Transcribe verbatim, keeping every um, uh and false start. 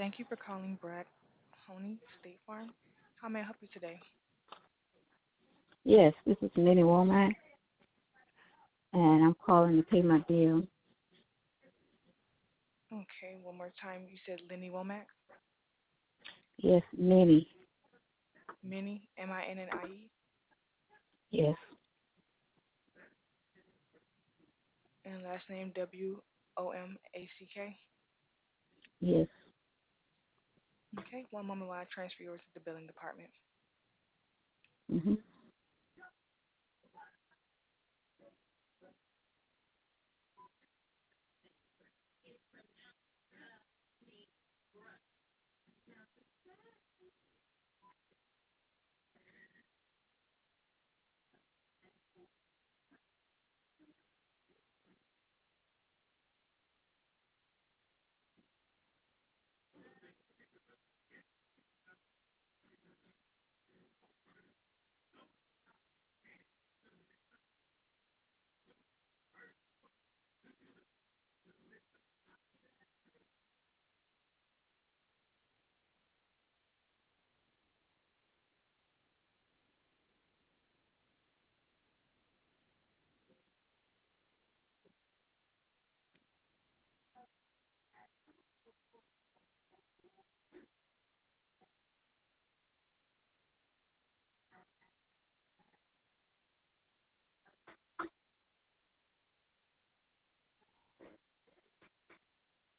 Thank you for calling Brad Honey State Farm. How may I help you today? Yes, this is Minnie Womack, and I'm calling to pay my bill. Okay, one more time. You said Lenny Womack? Yes, Minnie. Minnie, M I N N I E? Yes, And last name W O M A C K? yes. Okay, one moment while I transfer you over to the billing department. Mhm.